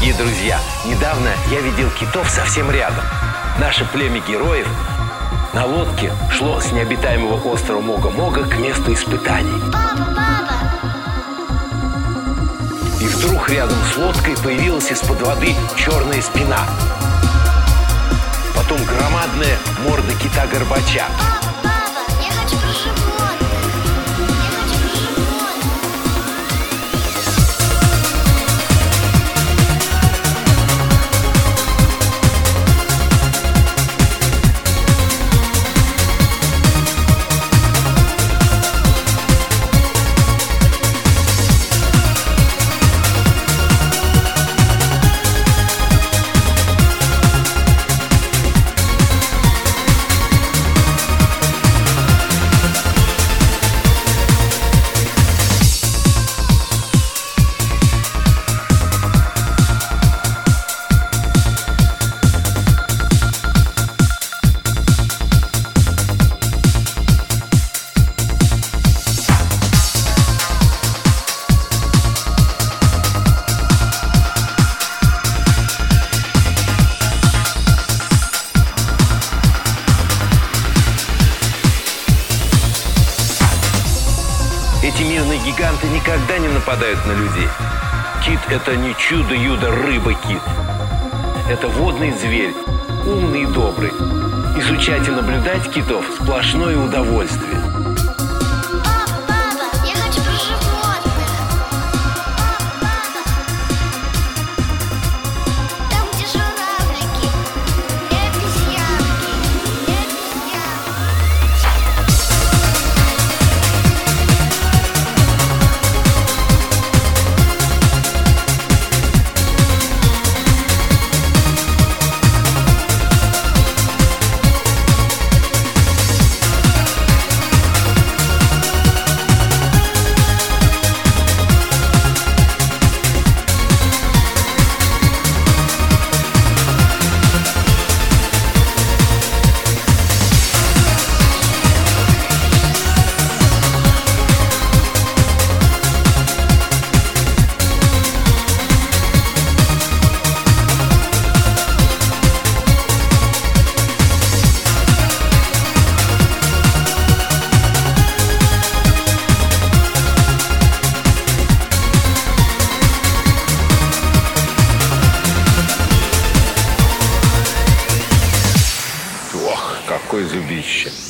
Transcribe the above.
Дорогие друзья, недавно я видел китов совсем рядом. Наше племя героев на лодке шло с необитаемого острова Мога-Мога к месту испытаний. Папа! И вдруг рядом с лодкой появилась из-под воды черная спина. Потом громадная морда кита-горбача. Папа, я хочу про животных. Я хочу про животных. Эти мирные гиганты никогда не нападают на людей. Кит – это не чудо-юдо рыба-кит. Это водный зверь, умный и добрый. Изучать и наблюдать китов – сплошное удовольствие. Папа, я хочу про животных. Папа. Там, где журавлики и обезьянки. Ох, какое зубище!